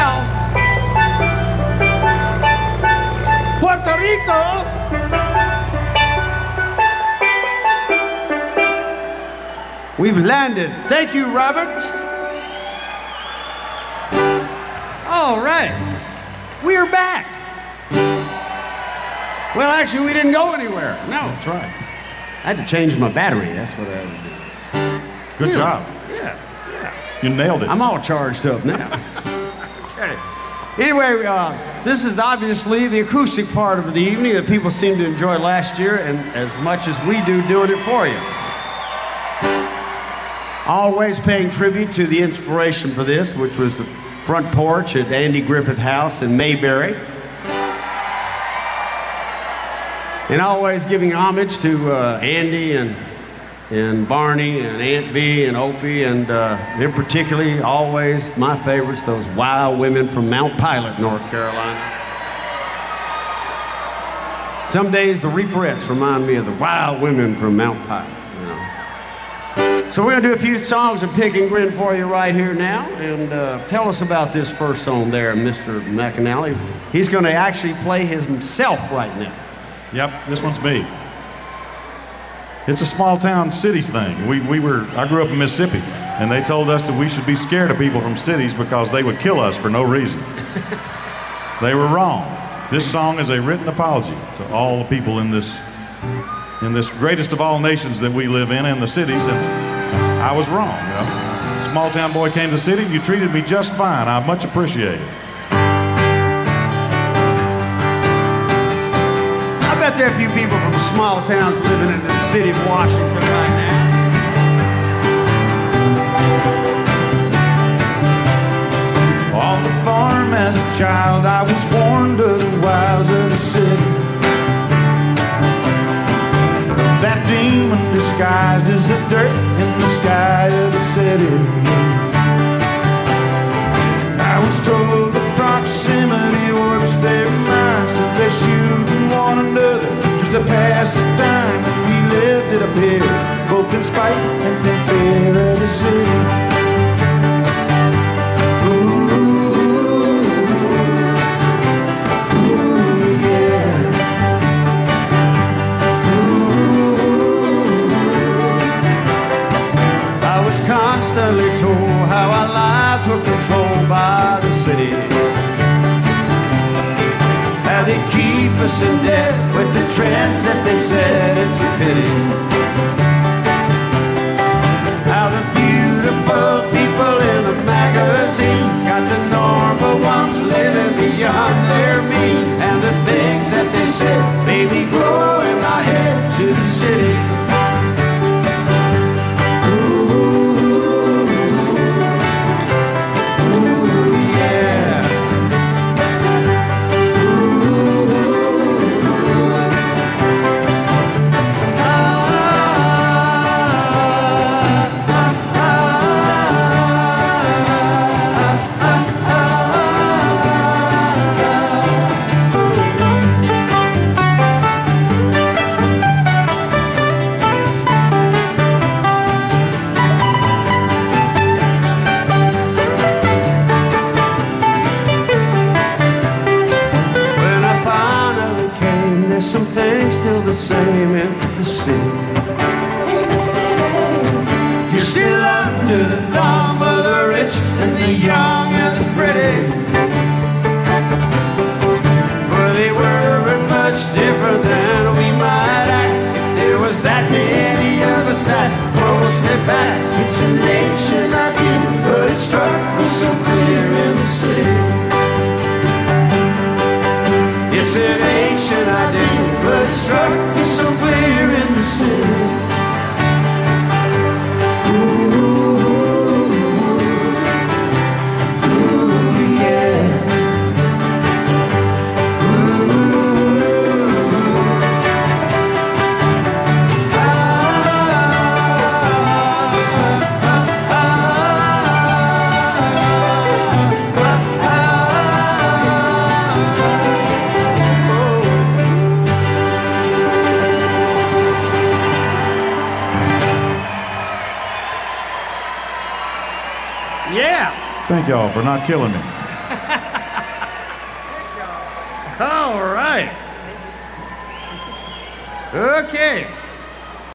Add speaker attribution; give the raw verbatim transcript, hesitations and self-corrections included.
Speaker 1: South, Puerto Rico. We've landed. Thank you, Robert. All right. We are back. Well, actually, we didn't go anywhere. No.
Speaker 2: That's right.
Speaker 1: I had to change my battery. That's what I had to do.
Speaker 2: Good
Speaker 1: Yeah.
Speaker 2: job.
Speaker 1: Yeah, yeah.
Speaker 2: You nailed it.
Speaker 1: I'm all charged up now. Okay. Anyway, uh, this is obviously the acoustic part of the evening that people seemed to enjoy last year, and as much as we do doing it for you. Always paying tribute to the inspiration for this, which was the front porch at Andy Griffith House in Mayberry. And always giving homage to uh, Andy and, and Barney and Aunt Bee and Opie, and uh, in particularly, always my favorites, those wild women from Mount Pilot, North Carolina. Some days the Reaperettes remind me of the wild women from Mount Pilot. So we're gonna do a few songs of Pig and Grin for you right here now, and uh, tell us about this first song there, Mister McAnally. He's gonna actually play himself right now.
Speaker 2: Yep, this one's me. It's a small town cities thing. We, we were, I grew up in Mississippi, and they told us that we should be scared of people from cities because they would kill us for no reason. They were wrong. This song is a written apology to all the people in this, in this greatest of all nations that we live in, in the cities, and I was wrong, you know. Small town boy came to the city, and you treated me just fine. I much appreciate it.
Speaker 1: I bet there are a few people from small towns living in the city of Washington right now.
Speaker 3: On the farm as a child, I was born to the wilds of the city. That demon disguised as the dirt in the sky of the city. I was told the proximity warps their minds till they're shooting one another just to pass the time. And we lived, it appeared, both in spite and in fear of the city.
Speaker 1: Constantly told how our lives were controlled by the city. How they keep us in debt with the trends that they said it's a pity. How the beautiful people in the magazines got the normal ones living beyond their means. And the things that they said made me grow in my head to the city. Same in the city. In the city. You're still under the thumb of the rich and the young and the pretty. Well, they weren't much different than we might act. There was that many of us that closely back. It's an ancient idea, but it struck me so clear in the city. It's an ancient idea, but it struck me so clear in the city.
Speaker 2: Thank y'all for not killing me.
Speaker 1: right. Okay.